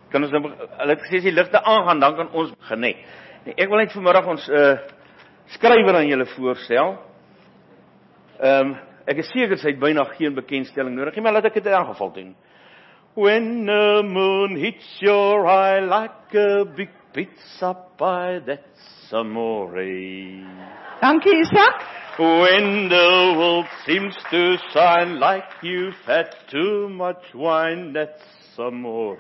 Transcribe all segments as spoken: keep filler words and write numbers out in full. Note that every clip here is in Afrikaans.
kan ons nou, hulle het gesê as die ligte aangaan, dan kan ons begin, nee. nee ek wil net vanmiddag ons uh, skrywer aan julle voorstel. Um, ek is seker sy het byna geen bekendstelling nodig, maar laat ek dit in elk geval doen. When the moon hits your eye like a big pizza pie, that's amore. Dankie, Isak. When the world seems to shine like you've had too much wine, that's amore.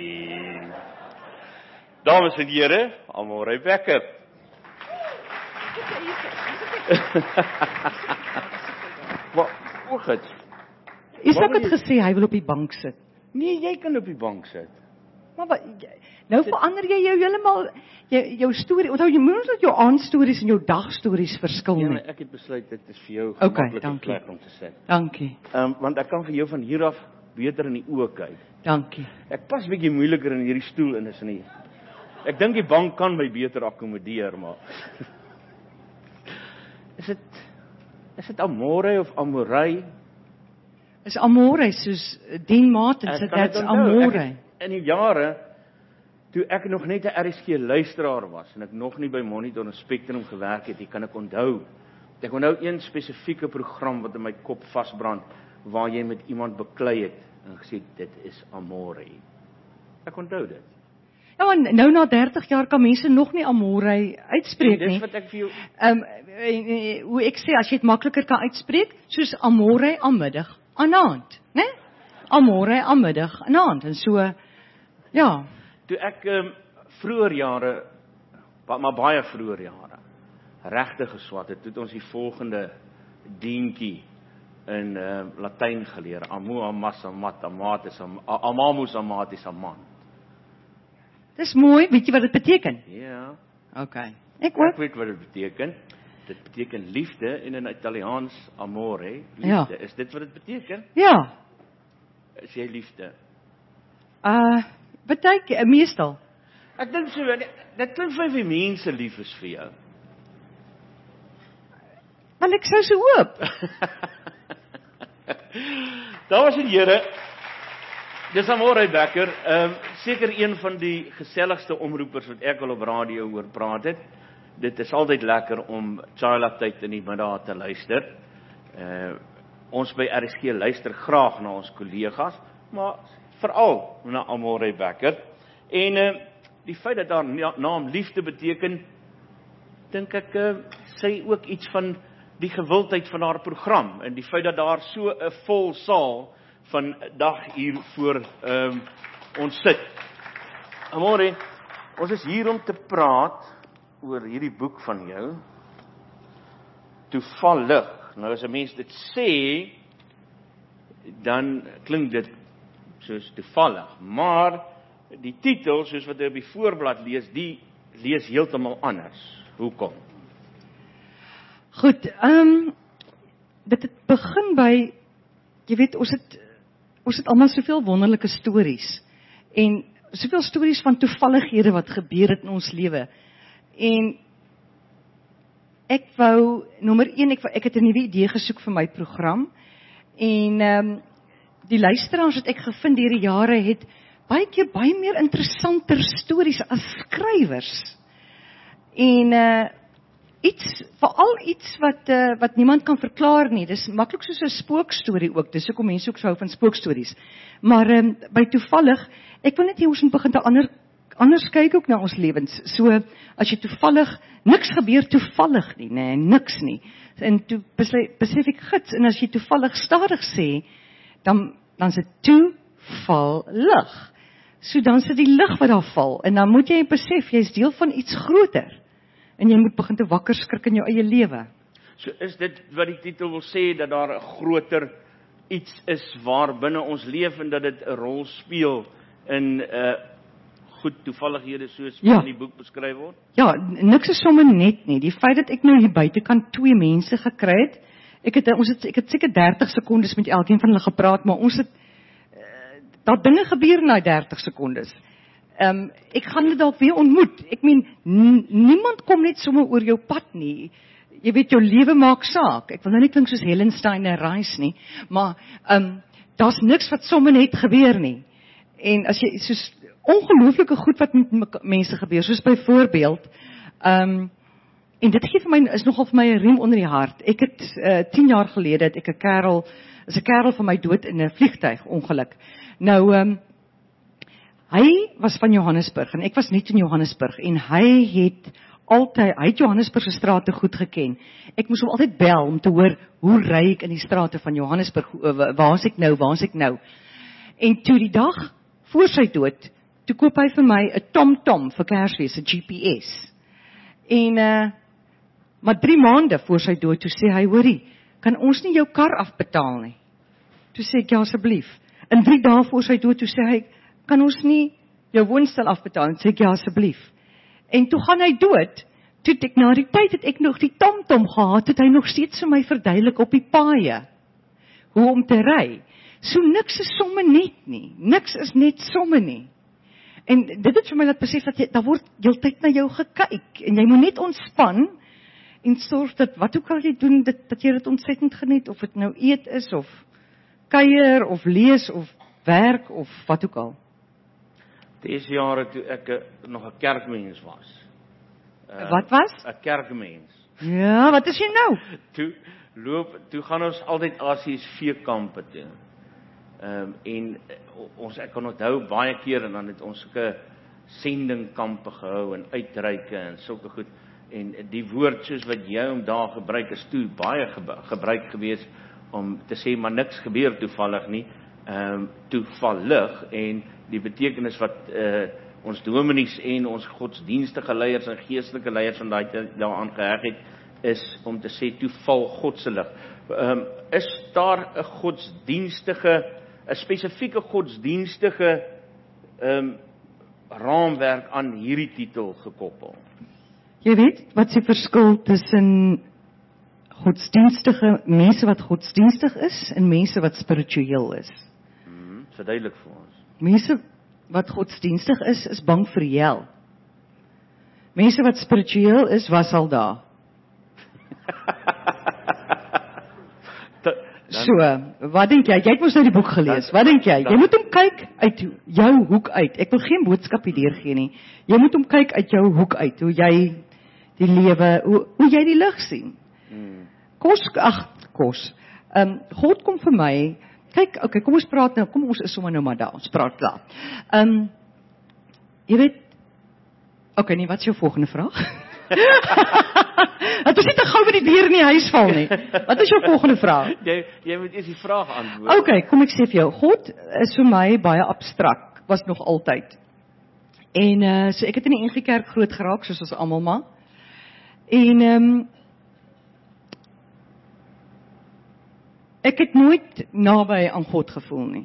Dames en here, Amore Becker. Wat, hoe goed? Isak het gesê hy wil op die bank sit. Nee, jy kan op die bank sit. Maar wat, nou verander jy jou heeltemal jou, jou storie. Onthou jy moet dat jou aandstories en jou dagstories verskil nie. Ja, ek het besluit dit is vir jou okay, gemaklike plek om te sit. Dankie. Um, want ek kan vir jou van hier af beter in die oë kyk. Dankie. Ek pas bietjie moeiliker in hierdie stoel in is nie. Ek dink die bank kan my beter akkommodeer, maar is dit is dit amore of amorei? Is amore soos Dean Martin sê dit's amore. In die jare toe ek nog net 'n R S G luisteraar was en ek nog nie by Monitor en Spectrum gewerk het, ek kan ek onthou. Ek onthou een spesifieke program wat in my kop vasbrand waar jy met iemand beklei het en gesê dit is amore. Ek onthou dit. Ja, en nou na dertig jaar kan mense nog nie amore uitspreek nie. Dis wat ek vir jou Ehm um, hoe ek sê as jy dit makliker kan uitspreek, soos amore aanmiddag, aanaand, né? Amore aanmiddag, aanaand en so ja. Toe ek um, vroeër jare, maar baie vroeër jare, regtig geswat het, het ons die volgende dientjie in uh, Latyn geleer, amu amas amat amatis amamus amatis amant. Dis mooi, weet jy wat dit beteken? Ja. Okay. Ek ook. Ek weet wat dit beteken. Dit beteken liefde en in Italiaans amore, liefde. Ja. Is dit wat dit beteken? Ja. Is jy liefde? Uh, baie meestal. Ek dink so, dit klink vir my mense lief is vir jou. Want ek sou so hoop. Dames en here, dis Amore Becker, um, seker een van die geselligste omroepers wat ek al op radio oor praat het. Dit is altyd lekker om Chila tyd in die middag te luister. Uh, ons by R S G luister graag na ons kollegas, maar veral na Amore Becker. En uh, die feit dat haar naam liefde beteken, dink ek uh, sê ook iets van die gewildheid van haar program en die feit dat daar so 'n vol saal van dag hier voor um, ons sit. Amore, ons is hier om te praat oor hierdie boek van jou, Toevallig. Nou as 'n mens dit sê, dan klink dit soos toevallig, maar die titel, soos wat jy op die voorblad lees, die lees heeltemal anders. Hoekom? Goed, ehm um, dit het begin by, jy weet, ons het ons het almal soveel wonderlike stories en soveel stories van toevallighede wat gebeur het in ons lewe. En ek wou nommer een, ek wou, ek het 'n nuwe idee gesoek vir my program en ehm um, die luisteraars wat ek gevind deur die jare het baie keer baie meer interessanter stories as skrywers. En uh iets, veral iets wat uh, wat niemand kan verklaar nie. Dis maklik soos 'n spookstorie ook. Dis hoekom mense ook so hou van spookstories. Maar um, by toevallig, ek wil net hê ons moet begin te ander anders kyk ook na ons lewens. So as jy toevallig, niks gebeur toevallig nie, nee, niks nie. En toe besef ek gits, en as jy toevallig stadig sê, dan dan is dit toevallig. So dan is dit die lig wat daar val en dan moet jy besef jy is deel van iets groter. En jy moet begin te wakker skrik in jou eie lewe. So is dit wat die titel wil sê, dat daar 'n groter iets is waar binne ons leef en dat dit 'n rol speel in uh, goed toevallighede soos ja. in die boek beskryf word? Ja, niks is sommer net nie. Die feit dat ek nou hier buitekant twee mense gekry het, ek het, ons het, ek het seker dertig sekondes met elkeen van hulle gepraat, maar ons het, uh, daar dinge gebeur na dertig sekondes. Um, ek gaan dit dalk weer ontmoet. Ek meen, niemand kom net sommer oor jou pad nie. Jy weet, jou lewe maak saak. Ek wil nou nie klink soos Helen Steiner Rice nie, maar um, daar's niks wat sommer net gebeur nie. En as jy, soos ongelooflike goed wat met mense gebeur, soos byvoorbeeld, um, en dit gee vir my, is nogal vir my 'n riem onder die hart. Ek het, uh, tien jaar gelede, het ek 'n kerel, is 'n kerel van my dood in 'n vliegtuig, ongeluk. Nou, um, hy was van Johannesburg, en ek was nie in Johannesburg, en hy het altyd, hy het Johannesburg se strate goed geken. Ek moes hom altyd bel, om te hoor, hoe ry ek in die strate van Johannesburg, waar is ek nou, waar is ek nou? En toe die dag, voor sy dood, toe koop hy vir my 'n TomTom vir Kersfees, 'n G P S. En, uh, maar drie maande voor sy dood, toe sê hy, hoorie, kan ons nie jou kar afbetaal nie? Toe sê ek, ja, asseblief. En drie dae voor sy dood, toe sê hy, kan ons nie jou woonstel afbetaal? En sê ek, ja, asseblief. En toe gaan hy dood, toe ek na die tyd het ek nog die TomTom gehad, het hy nog steeds vir my verduidelik op die paaie, hoe om te ry. So niks is somme net nie, niks is net somme nie. En dit het vir my laat besef, dat jy, daar word heeltyd na jou gekyk, en jy moet net ontspan, en sorg dat, wat ook al jy doen, dat, dat jy dit ontsettend geniet, of het nou eet is, of kuier, of lees, of werk, of wat ook al. Deze jare toe ek uh, nog 'n kerkmens was. Uh, wat was? 'n Kerkmens. Ja, wat is jy nou? Toe loop, toe gaan ons altyd Asies veekampe toe. Um, en uh, ons, ek kan onthou baie keer, en dan het ons sulke sendingkampe gehou, en uitreike, en sulke goed. En die woord soos wat jy om daar gebruik, is toe baie gebruik gewees, om te sê, maar niks gebeur toevallig nie, um, toevallig, en die betekenis wat uh, ons dominees en ons godsdienstige leiers en geestelike leiers van daai daaraan geheg het, is om te sê, toeval godselig. Um, is daar 'n godsdienstige, 'n spesifieke godsdienstige um, raamwerk aan hierdie titel gekoppel? Jy weet, wat is die verskil tussen godsdienstige, mense wat godsdienstig is, en mense wat spiritueel is? Hmm, verduidelik vir ons. Mense wat godsdienstig is, is bang vir die hel. Mense wat spiritueel is, was al daar. So, wat denk jy? Jy het mos nou die boek gelees. Wat denk jy? Jy moet hom kyk uit jou hoek uit. Ek wil geen boodskap hier gee nie. Jy moet hom kyk uit jou hoek uit, hoe jy die lewe, hoe, hoe jy die lig sien. Hmm. Kos, ag, kos. Um, God kom vir my, kyk, okay, kom ons praat nou, kom ons is sommer nou maar daar, ons praat daar. Um, jy weet, okay, nee, wat is jou volgende vraag? Het is nie te gauw met die deur in die huis val nie. Wat is jou volgende vraag? Jy, jy moet eers die vraag antwoord. Okay, kom ek sê vir jou, God is vir my baie abstrakt, was nog altyd. En uh, so ek het in die N G Kerk groot geraak, soos ons almal maar. En um, ek het nooit naby aan God gevoel nie.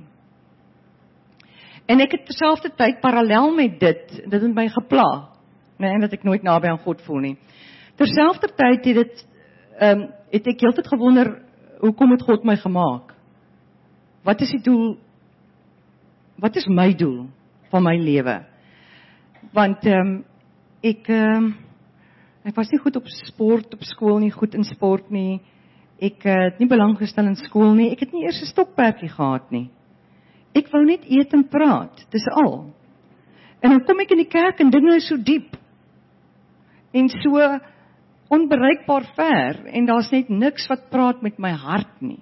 En ek het terselfdertyd parallel met dit, dit het my gepla, nee, en dat ek nooit naby aan God voel nie. Terselfdertyd het dit, um, het ek heeltyd gewonder, hoekom het God my gemaak? Wat is die doel, wat is my doel van my lewe? Want um, ek, um, ek was nie goed op sport, op skool nie, goed in sport nie, ek uh, het nie belang gestel in skool nie, ek het nie eers 'n stokperdjie gehad nie. Ek wou net eet en praat, dis al. En dan kom ek in die kerk en dinge is so diep, en so onbereikbaar ver, en daar's net niks wat praat met my hart nie.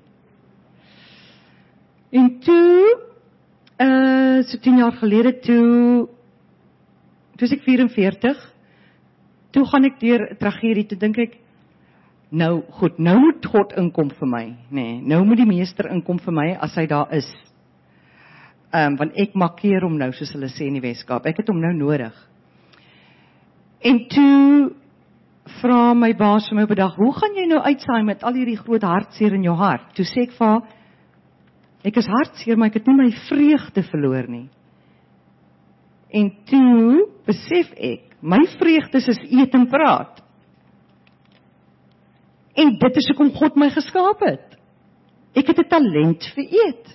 En toe, uh, so tien jaar gelede, toe, toe is ek vierenveertig, toe gaan ek deur 'n tragedie, toe dink ek, nou goed, nou moet God inkom vir my, nee, nou moet die meester inkom vir my, as hy daar is. Um, want ek makkeer hom nou, soos hulle sê in die Weskaap, ek het hom nou nodig. En toe vra my baas vir my op 'n dag, hoe gaan jy nou uitsaai met al hierdie groot hartseer in jou hart? Toe sê ek vir haar, ek is hartseer, maar ek het nie my vreugde verloor nie. En toe besef ek, my vreugdes is eet en praat. En dit is hoekom God my geskaap het. Ek het 'n talent vir eet.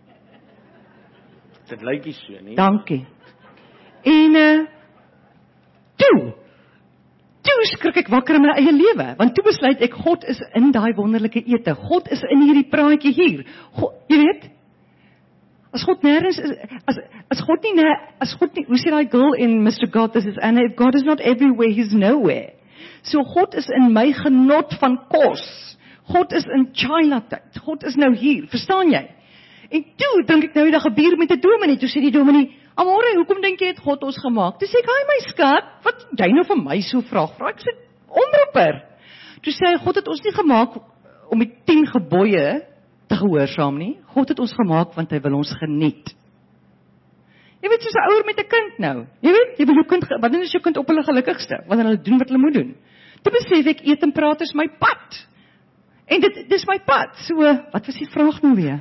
Dit lyk nie so nie. Dankie. En uh, toe, toe skrik ek wakker in my eie lewe, want toe besluit ek, God is in daai wonderlike ete, God is in hierdie praatjie hier, God, jy weet, As God nêrens is, as, as God nie, as God nie, hoe sê daai girl in Mister God, this is Anna, if God is not everywhere, he's nowhere. So God is in my genot van kos. God is in China tyd. God is nou hier, verstaan jy? En toe dink ek nou, dat gebeur met 'n dominee, toe sê die dominee, "Amore, hoekom dink jy het God ons gemaak?" Toe sê ek, "Haai my skat, wat jy nou vir my so vraag vra?" Ek sê, "Omroeper." Toe sê hy, "God het ons nie gemaak om die tien gebooie te gehoorsaam nie. God het ons gemaak want hy wil ons geniet." Jy weet, soos 'n ouer met 'n kind nou. Jy weet, jy wil jou kind, wanneer is jou kind op hulle gelukkigste? Wanneer hulle doen wat hulle moet doen. Toe besef ek, eet en praat is my pad. En dit dis my pad. So, wat was die vraag nou weer?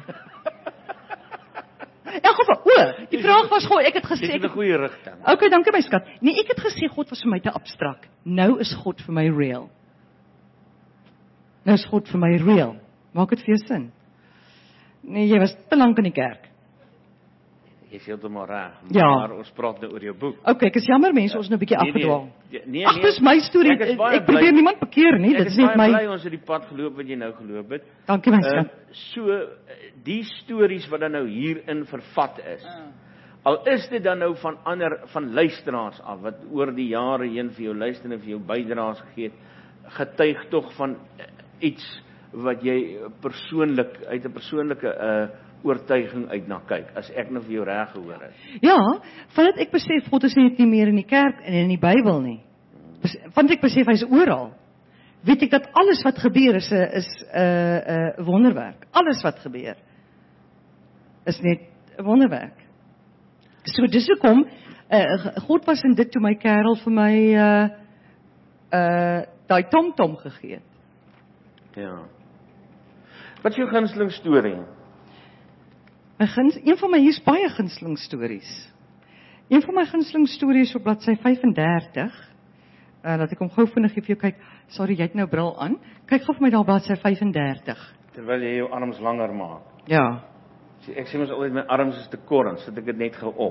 In elk geval, o, die vraag was God, ek het gesê, Dis in 'n goeie rigting. Okay, dankie my skat. Nee, ek het gesê God was vir my te abstrak. Nou is God vir my real. Nou is God vir my real. Maak dit vir jou sin? Nee, jy was te lank in die kerk. Jy sê heeltemal reg, Ja. maar ons praat nou oor jou boek. Okay, ek is jammer mense, ons nou 'n bietjie Nee, nee, afgedwaal. nee, nee, Ag, dis my storie. Ek is Ek, baie ek probeer bly- niemand bekeer nie. Ek Dit is is net baie my. bly ons het die pad geloop wat jy nou geloop het. Dankie my Ehm, skat. So, die stories wat dan nou hierin vervat is, al is dit dan nou van ander, van luisteraars af, wat oor die jare heen vir jou luister en vir jou bydraes gegee het, getuig tog van iets wat jy persoonlik, uit 'n persoonlike uh, oortuiging uit na kyk, as ek nou vir jou reg gehoor het. Ja, vandat ek besef God is net nie meer in die kerk en in die Bybel nie. Bes- Vandat ek besef hy is oral. Weet ek dat alles wat gebeur is 'n is 'n uh, 'n uh, wonderwerk. Alles wat gebeur is net 'n wonderwerk. So dis hoekom uh, God was in dit toe my kerel vir my uh uh daai tomtom gegee het. Ja. Wat is jou gunsteling storie? My guns, een van my hier's baie gunsteling stories. Een van my gunsteling stories op bladsy vyf-en-dertig. Uh dat ek hom gou vinnig vir jou kyk. Sorry, jy het nou bril aan. Kyk gou vir my daar bladsy vyf-en-dertig. Terwyl jy jou arms langer maak. Ja. Sê, ek sê mos altyd my arms is te kort, dan sit ek dit net gou op.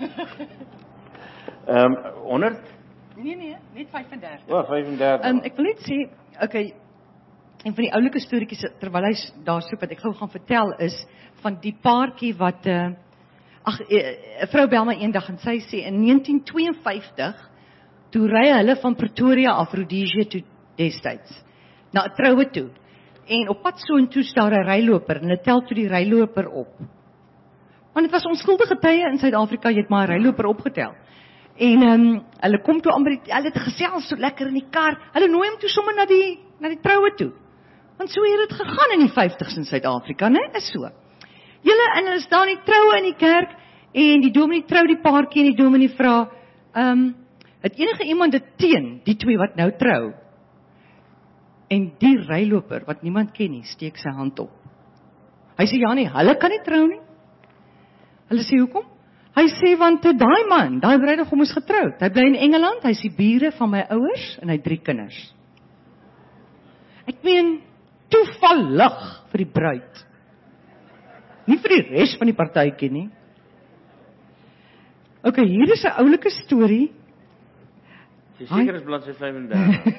Ehm um, honderd? Nee nee, net vyf-en-dertig. Ja, vyf-en-dertig. Um, ek wil net sê, okay, een van die oulike storieetjies terwyl hy daar soek wat ek gou gaan vertel is van die paartjie wat uh, ag 'n uh, vrou bel my eendag en sy sê in negentien tweeënvyftig toe ry hulle van Pretoria af Rhodesia toe destyds na 'n troue toe. En op pad so en toe staan 'n ryloper en hulle tel toe die ryloper op. Want dit was onskuldige tye in Suid-Afrika, jy het maar 'n ryloper opgetel. En ehm um, hulle kom toe aan by die, hulle het gesels so lekker in die kar. Hulle nooi hom toe sommer na die na die troue toe. Want so het dit gegaan in die vyftigs in Suid-Afrika, né? Is so. Julle en hulle staan in die troue in die kerk en die dominee trou die paartjie en die dominee vra, ehm um, het enige iemand dit teen die twee wat nou trou? En die ryloper wat niemand ken nie, steek sy hand op. Hy sê ja nee, hulle kan nie trou nie. Hulle sê hoekom? Hy sê want daai man, daai bruidegom is getroud. Hy bly in Engeland, hy is die bure van my ouers en hy het drie kinders. Ek meen toevallig vir die bruid. Nie vir die res van die partytjie nie. OK, hier is 'n oulike storie. Jy seker is bladsy vyf-en-dertig.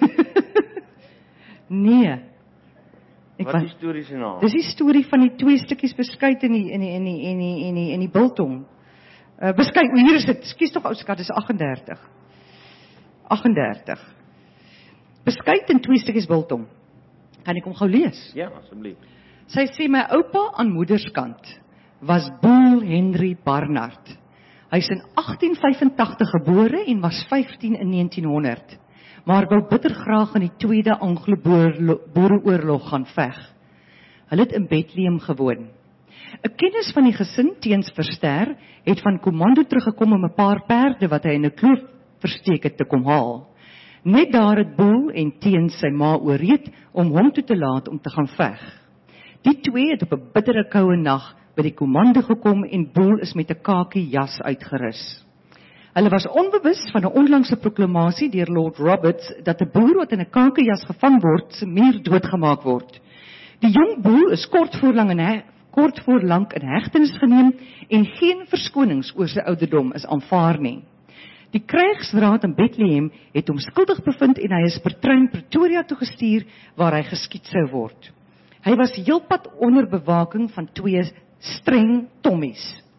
Nee. Ek Wat is die storie se naam? Dis die storie van die twee stukkies beskuit in die in die in die in die in die in die biltong. Uh beskuit, hier is dit. Skus tog ou skat, dis agt-en-dertig. agt-en-dertig. Beskuit in twee stukkies biltong. Kan ek hom gou lees? Ja, asseblief. Sy sê my oupa aan moederskant was Boel Henry Barnard. Hy's in agtien vyf-en-tagtig gebore en was vyftien in negentien honderd. Maar wou bitter graag in die Tweede Anglo-Boereoorlog gaan veg. Hulle het in Bethlehem gewoon. 'n Kennis van die gesin teens Verster het van kommando teruggekom om 'n paar perde wat hy in 'n kloof versteek het te kom haal. Net daar het Boel en teens sy ma ooreed om hom toe te laat om te gaan veg. Die twee het op 'n bittere koue nag by die kommando gekom en Boel is met 'n kakie jas uitgerus. Hulle was onbewus van 'n onlangse proklamasie deur Lord Roberts dat 'n boer wat in 'n kakejas gevang word, se muur doodgemaak word. Die jong boer is kort voor lank in he, kort voor lank in hegtenis geneem en geen verskonings oor sy ouderdom is aanvaar nie. Die krygsraad in Bethlehem het hom skuldig bevind en hy is per trein Pretoria toe gestuur waar hy geskiet sou word. Hy was heelpad onder bewaking van twee streng tommies.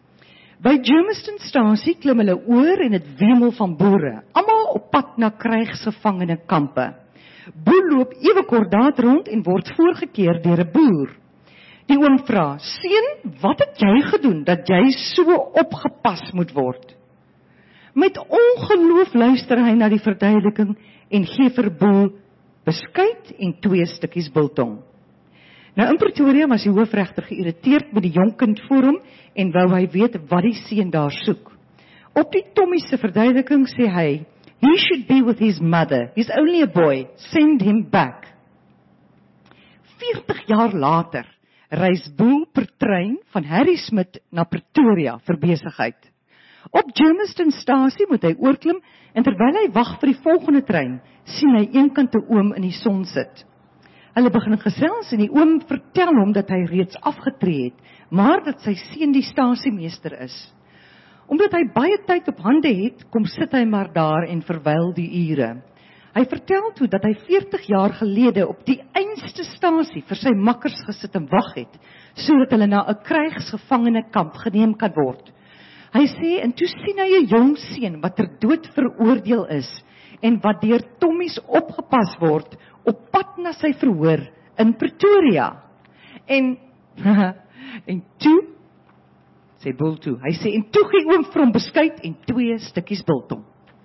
By Germistonstasie klim hulle oor en het wemel van boere, almal op pad na krygsgevangene kampe. Boel loop ewe kort daar rond en word voorgekeer deur 'n boer. Die oom vra, seun, wat het jy gedoen dat jy so opgepas moet word? Met ongeloof luister hy na die verduideliking en gee vir Boel beskuit en twee stukkies biltong. Nou in Pretoria was die hoofregter geïrriteerd met die jong kind voor hom en wou hy weet wat die seun daar soek. Op die Tommy se verduideliking sê hy, he should be with his mother, he's only a boy, send him back. veertig jaar later reis Boel per trein van Harrismith na Pretoria vir besigheid. Op Germistonstasie moet hy oorklim en terwyl hy wag vir die volgende trein, sien hy eenkant 'n oom in die son sit. Hulle begin gesels en die oom vertel hom dat hy reeds afgetree het, maar dat sy seun die stasiemeester is. Omdat hy baie tyd op hande het, kom sit hy maar daar en verwyl die ure. Hy vertel toe dat hy veertig jaar gelede op die einste stasie vir sy makkers gesit en wag het, sodat hulle na 'n krygsgevangene kamp geneem kan word. Hy sê, en toe sien hy 'n jong seun wat ter dood veroordeel is, en wat deur Tommies opgepas word, op pad na sy verhoor in Pretoria. En, en toe, sê Boel toe, hy sê, en toe gee oom vir hom beskuit en twee stukkies biltong.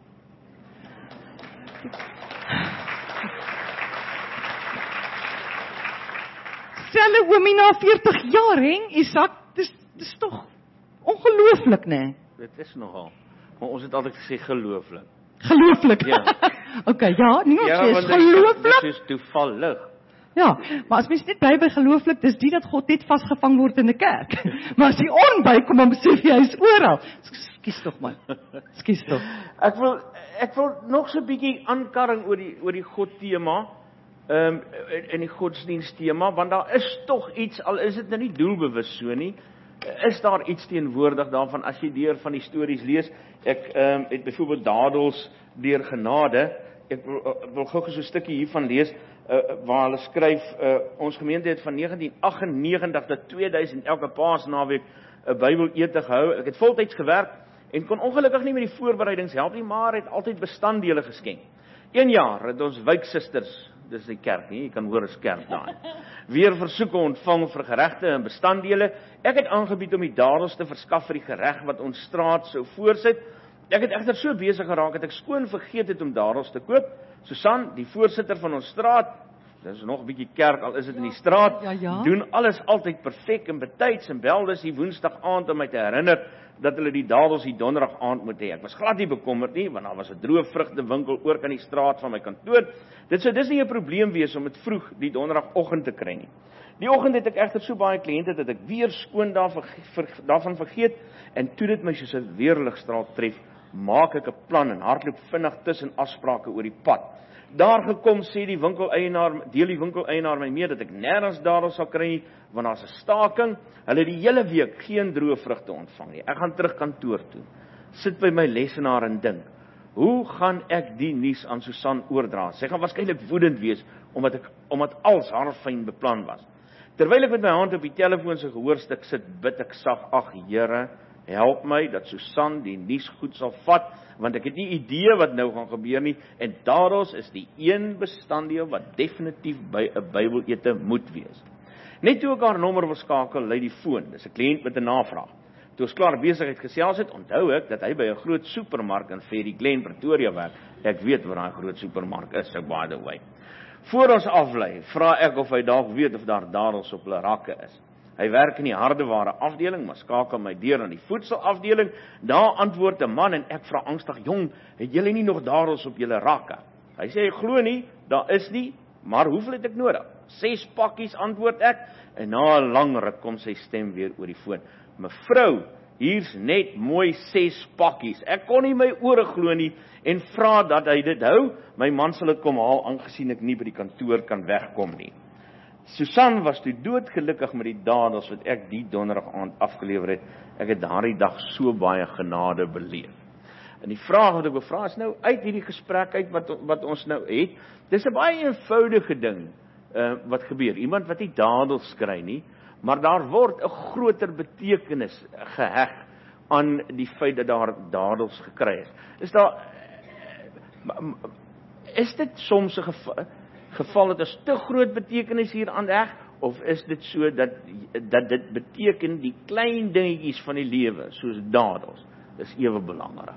Selle oomie na veertig jaar, heng, Isak, dis, dis toch ongelooflik, né? Dit is nogal, maar ons het altyd gesê gelooflik. Gelooflik? Ja. Ok, ja, nie ons Ja, sê, want is dit- gelooflik. Dit is toevallig. Ja, maar as mens net bly by gelooflik, dis die dat God net vasgevang word in 'n kerk. Maar as jy onbykom, dan besef jy hy is oral. Skus tog man. Skus tog. Ek wil ek wil nog so 'n bietjie aankarring oor die oor die God tema, ehm um, in die godsdienst tema, want daar is tog iets, al is dit nou nie doelbewus so nie, is daar iets teenwoordig daarvan as jy deur van die stories lees. Ek ehm um, het byvoorbeeld Dadels deur genade. Ek wil, uh, wil gou so 'n stukkie hiervan lees uh, waar hulle skryf, uh, ons gemeente het van negentien agt en negentig tot tweeduisend elke Paasnaweek 'n Bybelete gehou. Ek het voltyds gewerk en kon ongelukkig nie met die voorbereidings help nie, maar het altyd bestanddele geskenk. Een jaar het ons wijksusters, dis die kerk nie, jy kan hoor as kerk daar, weer versoeke ontvang vir geregte en bestanddele. Ek het aangebied om die dadels te verskaf vir die gereg wat ons straat sou voorsit. Ek het egter so besig geraak dat ek skoon vergeet het om dadels te koop. Susan, die voorsitter van ons straat, dis nog 'n bietjie kerk, al is dit in die straat, Ja, ja. doen alles altyd perfek en betyds en bel dus die woensdag aand om my te herinner dat hulle die dadels die donderdag aand moet hê. Ek was glad nie bekommerd nie, want daar was 'n droë vrugtewinkel oor kan die straat van my kantoor. Dit sou dis nie 'n probleem wees om dit vroeg die donderdagoggend te kry nie. Die oggend het ek egter so baie kliënte dat ek weer skoon daarvan daarvan vergeet en toe dit my soos 'n weerligstraal tref, maak ek 'n plan en hardloop vinnig tussen afsprake oor die pad. Daar gekom sê die winkeleienaar, deel die winkeleienaar my mee dat ek nêrens dadels sal kry nie, want daar's 'n staking. Hulle het die hele week geen droë vrugte ontvang nie. Ek gaan terug kantoor toe. Sit by my lesenaar en dink, hoe gaan ek die nuus aan Susan oordra? Sy gaan waarskynlik woedend wees omdat ek omdat alles haarfyn beplan was. Terwyl ek met my hand op die telefoon se gehoorstuk sit, bid ek sag, ag Here, help my dat Susan die nuus goed sal vat, want ek het nie idee wat nou gaan gebeur nie, en dadels is die een bestanddeel wat definitief by 'n Bybelete moet wees. Net toe ek haar nommer wil skakel, lui die foon, dis 'n kliënt met 'n navraag. Toe ons klaar besigheid gesels het, onthou ek dat hy by 'n groot supermark in Ferry Glen, Pretoria werk. Ek weet waar daai groot supermark is, so by the way. Voor ons aflei, vra ek of hy dalk weet of daar dadels op hulle rakke is. Hy werk in die hardeware afdeling, maar skakel my deur aan die voedselafdeling. Daar antwoord 'n man en ek vra angstig, "Jong, het julle nie nog dadels op julle rakke?" Hy sê, "Ek glo nie, daar is nie, maar hoeveel het ek nodig?" Ses pakkies, antwoord ek, en na 'n lang ruk kom sy stem weer oor die foon. "Mevrou, hier's net mooi ses pakkies." Ek kon nie my ore glo nie en vra dat hy dit hou. My man sal dit kom haal, aangesien ek nie by die kantoor kan wegkom nie. Susan was toe doodgelukkig met die dadels wat ek die donderdag aand afgelewer het. Ek het daardie dag so baie genade beleef. En die vraag wat ek bevra is nou uit hierdie gesprek uit wat wat ons nou het. Dis 'n baie eenvoudige ding uh, wat gebeur. Iemand wat nie dadels kry nie, maar daar word 'n groter betekenis geheg aan die feit dat daar dadels gekry is. Is daar is dit soms 'n geval, geval dat is te groot betekenis hier aan reg, of is dit so dat dat dit beteken die klein dingetjies van die lewe, soos dadels, is ewe belangrik?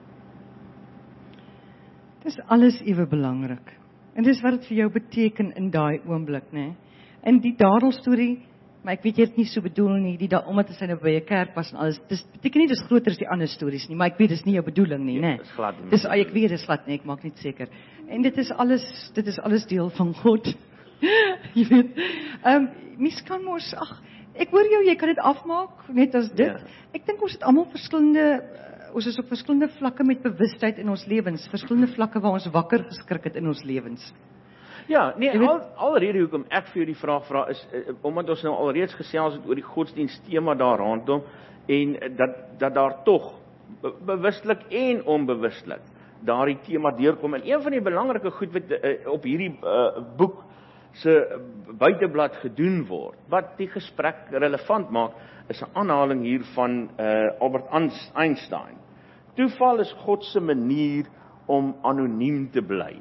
Dis alles ewe belangrik. En dis wat dit vir jou beteken in daai oomblik, né? En die dadelstorie, maar ek weet jy het nie so bedoel nie, die da omdat hy nou by 'n kerk was en alles. Dis beteken nie dis groter as die ander stories nie, maar ek weet dis nie jou bedoeling nie, né? Dis glad nie. Dis ek weet dis glad nie, ek maak net seker. En dit is alles dit is alles deel van God. Jy weet. Ehm um, mens kan mos ag, ek hoor jou, jy kan dit afmaak net as dit. Ja. Ek dink ons het almal verskillende ons is op verskillende vlakke met bewustheid in ons lewens, verskillende vlakke waar ons wakker geskrik het in ons lewens. Ja, nee, weet, al alrede hoekom ek vir jou die vraag vra is uh, omdat ons nou alreeds gesels het oor die godsdienst tema daar rondom en uh, dat dat daar tog be bewustelik en onbewustelik daardie tema deurkom. En een van die belangrike goed wat uh, op hierdie uh, boek se buiteblad gedoen word, wat die gesprek relevant maak, is 'n aanhaling hier van uh, Albert Einstein. Toeval is God se manier om anoniem te bly.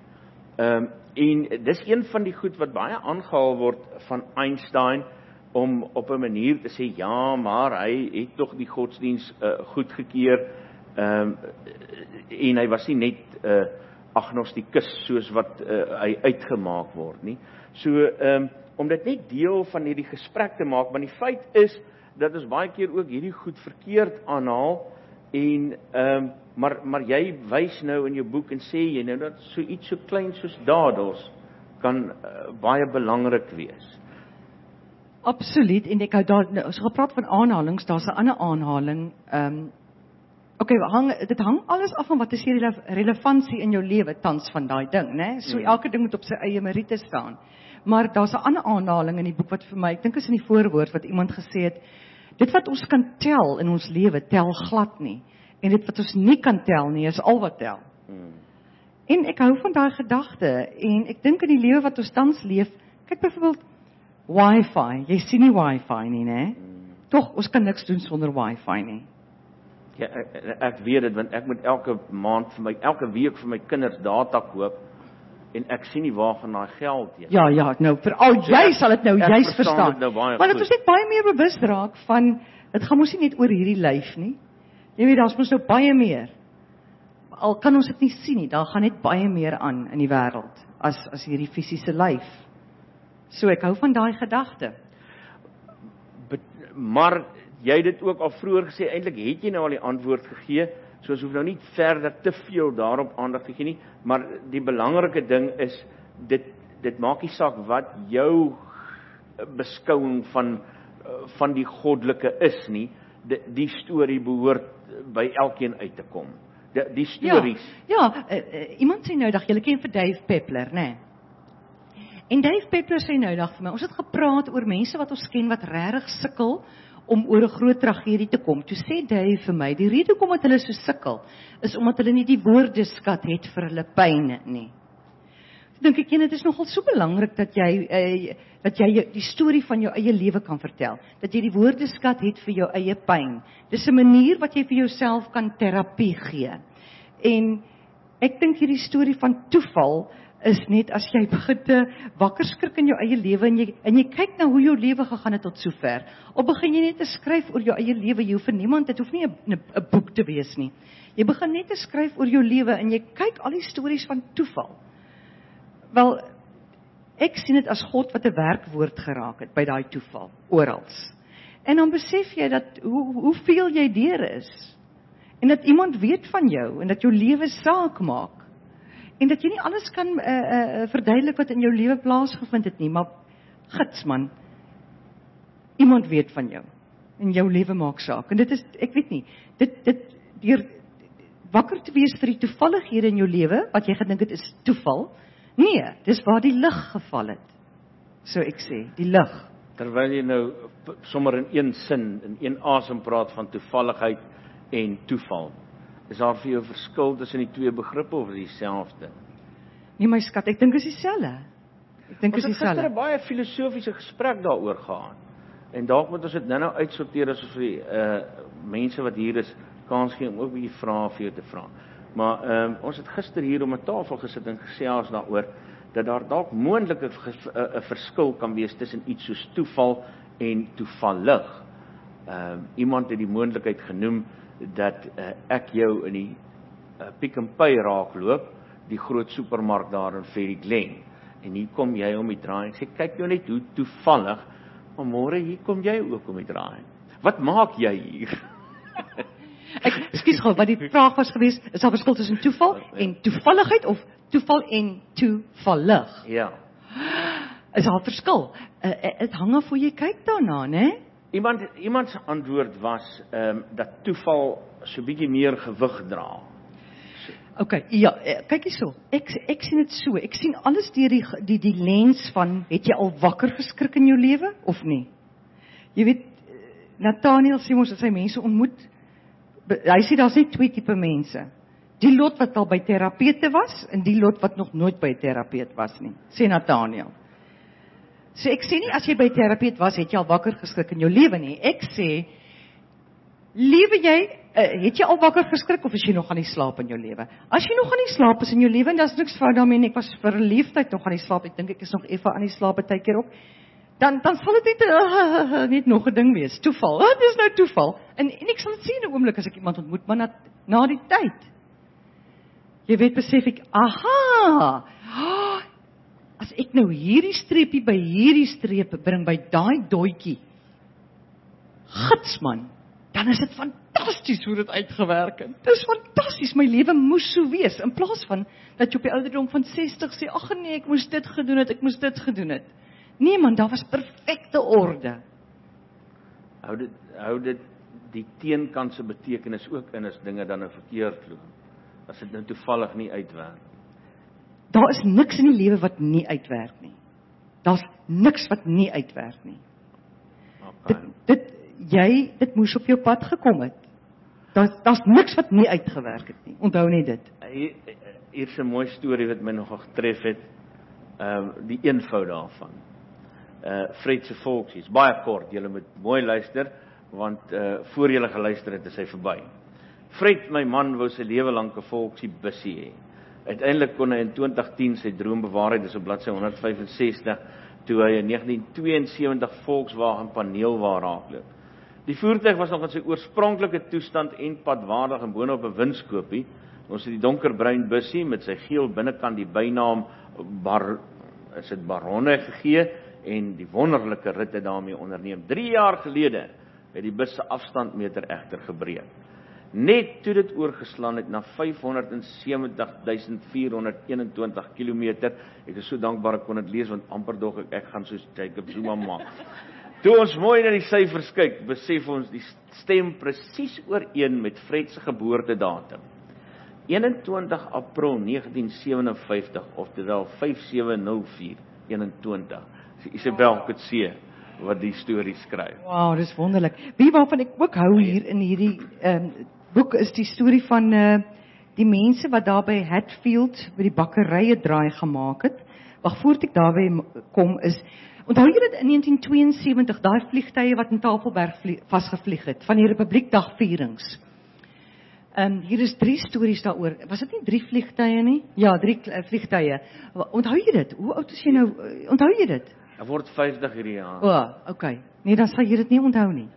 Um, en dis een van die goed wat baie aangehaal word van Einstein, om op 'n manier te sê, ja, maar hy het tog die godsdiens uh, goedgekeur, um, en hy was nie net uh, agnostikus soos wat uh, hy uitgemaak word nie. So, um, om dit net deel van hierdie gesprek te maak, maar die feit is, dat ons baie keer ook hierdie goed verkeerd aanhaal, en, um, maar, maar jy wys nou in jou boek en sê jy nou dat so iets so klein soos dadels kan uh, baie belangrik wees. Absoluut, en ek hou daar, nou, as gepraat van aanhalings, daar's 'n ander aanhaling, um, Oké, okay, hang, dit hang alles af van wat is die relevantie in jou lewe tans van daai ding, né? So elke ding moet op sy eie meriete staan. Maar daar's 'n ander aanhaling in die boek wat vir my, ek dink is in die voorwoord wat iemand gesê het, dit wat ons kan tel in ons lewe, tel glad nie. En dit wat ons nie kan tel nie, is al wat tel. Hmm. En ek hou van daai gedagte, en ek dink in die lewe wat ons tans leef, kyk byvoorbeeld wifi, jy sien nie wifi nie, né? Hmm. Tog, ons kan niks doen sonder wifi nie. Ja, ek, ek weet dit, want ek moet elke maand vir my, elke week vir my kinders data koop, en ek sien nie waar gaan daai geld heen. Ja, ja, nou, veral so jy ek, sal dit nou juist verstaan. Nou maar dat ons net baie meer bewus raak van, dit gaan mos nie net oor hierdie lyf nie. Jy weet, daar's mos nou baie meer. Al kan ons dit nie sien nie, daar gaan net baie meer aan in die wêreld, as, as hierdie fisiese lyf. So, ek hou van daai gedagte. But, maar, jy het dit ook al vroeër gesê, eintlik het jy nou al die antwoord gegee, so ons hoef nou nie verder te veel daarop aandag te gee nie, maar die belangrike ding is, dit, dit maak nie saak wat jou beskouing van, van die goddelike is nie, die, die storie behoort by elkeen uit te kom. Die, die stories. Ja, ja uh, uh, iemand sê nou dag, julle ken vir Dave Peppler, né? En Dave Peppler sê nou dag vir my, ons het gepraat oor mense wat ons ken, wat regtig sukkel, om oor 'n groot tragedie te kom. Toe sê Dave vir my, die rede hoekom dat hulle so sukkel, is omdat hulle nie die woordeskat het vir hulle pyn nie. Dink ek, dit is nogal so belangrik dat jy uh, dat jy die storie van jou eie lewe kan vertel, dat jy die woordeskat het vir jou eie pyn. Dis 'n manier wat jy vir jouself kan terapie gee. En ek dink hierdie storie van toeval is net as jy begin te wakker skrik in jou eie lewe en jy en jy kyk na hoe jou lewe gegaan het tot sover. Of begin jy net te skryf oor jou eie lewe, jy hoef vir niemand, dit hoef nie 'n 'n boek te wees nie. Jy begin net te skryf oor jou lewe en jy kyk al die stories van toeval. Wel, ek sien dit as God wat 'n werkwoord geraak het by daai toeval, orals. En dan besef jy dat hoe hoeveel jy deur is. En dat iemand weet van jou en dat jou lewe saak maak. En dat jy nie alles kan uh, uh, verduidelik wat in jou lewe plaasgevind het nie, maar gits man, iemand weet van jou, en jou lewe maak saak, en dit is, ek weet nie, dit, dit, deur wakker te wees vir die toevallighede in jou lewe, wat jy gedink het is toeval, nee, dis waar die lig geval het, so ek sê, die lig. Terwyl jy nou sommer in een sin, in een asem praat van toevalligheid en toeval, is daar vir jou verskil tussen die twee begrippe of dieselfde? Nee my skat, ek dink is dieselfde. Ek dink is dieselfde. Ons het gister 'n baie filosofiese gesprek daaroor gehad. En dalk moet ons dit nou nou uitsorteer as ons vir die uh, mense wat hier is kans gee om ook 'n bietjie vrae vir jou te vra. Maar um, ons het gister hier om 'n tafel gesit en gesels daaroor dat daar dalk moontlik 'n uh, verskil kan wees tussen iets soos toeval en toevallig. Um, iemand het die moontlikheid genoem dat uh, ek jou in die uh, Pick n Pay raakloop, die groot supermark daar in Ferry Glen. En hier kom jy om die draai en sê, kyk nou net hoe toevallig, maar môre hier kom jy ook om die draai. Wat maak jy hier? Ek, ekskuus gou, wat die vraag was geweest, is daar verskil tussen toeval en toevalligheid of toeval en toevallig? Ja. Is daar verskil? Dit uh, hang af hoe jy kyk daarna, né? Iemand iemand se antwoord was ehm um, dat toeval so bietjie meer gewig dra. So. OK, ja, kyk hierso. Ek ek sien dit so. Ek sien alles deur die die die lens van het jy al wakker geskrik in jou lewe of nie? Jy weet Nathaniel sê ons as hy mense ontmoet, hy sê daar's net twee tipe mense. Die lot wat al by terapeute was en die lot wat nog nooit by 'n terapeut was nie, sê Nathaniel. So ek sê nie as jy by 'n terapeut was, het jy al wakker geskrik in jou lewe nie. Ek sê lewe jy, uh, het jy al wakker geskrik of is jy nog aan die slaap in jou lewe? As jy nog aan die slaap is in jou lewe, en daar's niks fout daarmee nie, ek was vir 'n leeftyd nog aan die slaap, ek dink ek is nog effe aan die slaap baie keer ook. Dan dan sal dit net uh, net nog 'n ding wees, toeval. Wat is nou toeval? En en ek sal dit sien in 'n oomblik as ek iemand ontmoet, maar na na die tyd. Jy weet besef ek, aha. As ek nou hierdie streepie by hierdie streep bring by daai doetjie. Gits man, dan is dit fantasties hoe dit uitgewerk het. Dis fantasties, my lewe moes so wees in plaas van dat jy op die ouderdom van sestig sê, ag nee, ek moes dit gedoen het, ek moes dit gedoen het. Nee man, daar was perfekte orde. Hou dit hou dit die teenkant se betekenis ook in as dinge dan nou verkeerd loop. As dit nou toevallig nie uitwerk. Daar is niks in die lewe wat nie uitwerk nie. Daar's niks wat nie uitwerk nie. Okay. Dit dit jy dit moes op jou pad gekom het. Daar's daar's niks wat nie uitgewerk het nie. Onthou net dit. Hier hier's 'n mooi storie wat my nogal getref het. Ehm uh, die eenvoud daarvan. Uh Fred se volksies, baie kort, julle moet mooi luister want uh voor julle geluister het is hy verby. Fred, my man, wou sy lewe lank 'n volksie bussie hê. Uiteindelik kon hy in twintig tien sy droom bewaarheid, dis op bladsy honderd vyf en sestig, toe hy in negentien twee en sewentig Volkswagen paneelwa raakloop. Die voertuig was nog in sy oorspronklike toestand en padwaardig en boonop 'n winskoopie. Ons het die donkerbruin bussie met sy geel binnekant die bynaam Bar is dit Baronne gegee en die wonderlike ritte daarmee onderneem. drie jaar gelede het die bus se afstandmeter egter gebreek. Net toe dit oorgeslaan het na vyfhonderdsewentig duisend vierhonderd eenentwintig kilometer. Ek is so dankbaar ek kon dit lees want amper dog ek ek gaan soos Jacob Zuma maak. Toe ons mooi na die syfers kyk, besef ons die stem presies ooreen met Fred se geboortedatum. eenentwintig April negentien sewenvyftig, oftewel vyf sewe nul vier eenentwintig. Isabel Kutse wat die storie skryf. Wow, dis wonderlik. Wie waarvan ek ook hou hier in hierdie um, boek is die storie van uh, die mense wat daar by Hatfield by die bakkerye draai gemaak het. Wag, voordat ek daarby kom is, onthou jy dit in negentien twee en sewentig, daai vliegtye wat in Tafelberg vasgevlieg het, van die Republiekdagvierings. Um, hier is drie stories daaroor. Was dit nie drie vliegtye nie? Ja, drie uh, vliegtye. Onthou jy dit? Hoe oud is jy nou? Uh, onthou jy dit? Hy word vyftig hierdie jaar. O, oh, okay. Nee, dan sal jy dit nie onthou nie.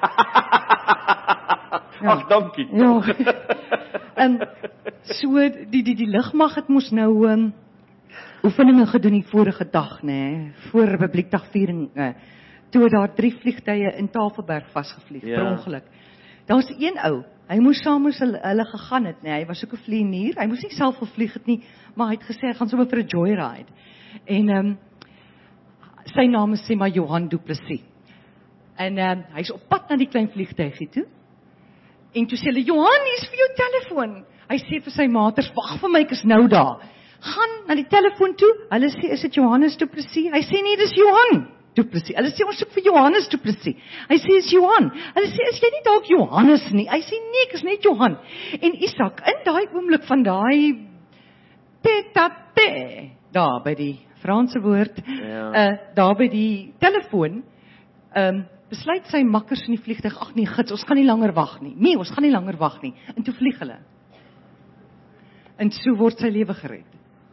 Ja. Ag, dankie. Ja. En so die die die lugmag het mos nou um, oefeninge gedoen die vorige dag, nê, nee, voor Republiekdagviering. Uh, toe daar drie vliegtye in Tafelberg vasgevlieg, ja. Per ongeluk. Daar's een ou, hy moes saam met hulle, hulle gegaan het, nê. Nee, hy was ook 'n vlieënier. Hy moes nie self gevlieg het nie, maar hy het gesê hy gaan sommer vir 'n joyride. En ehm um, sy naam is sê maar Johan Du Plessis. En um, hy's op pad na die klein vliegtuigie toe. En toe sê hulle, Johan, hier's vir jou telefoon. Hy sê vir sy maters, wag vir my, ek is nou daar. Gaan na die telefoon toe. Hulle sê, is dit Johannes Du Plessis? Hy sê, nee, dis Johan Du Plessis. Hulle sê, ons soek vir Johannes Du Plessis. Hy sê, is Johan. Hulle sê, is jy nie dalk Johannes nie? Hy sê, nee, ek is net Johan. En Isak, in daai oomblik van daai tête-à-tête, daar by die Franse woord, ja. uh, daar by die telefoon, um, besluit sy makkers in die vliegtuig, ag nee, gits, ons gaan nie langer wag nie. Nee, ons gaan nie langer wag nie. En toe vlieg hulle. En so word sy lewe gered.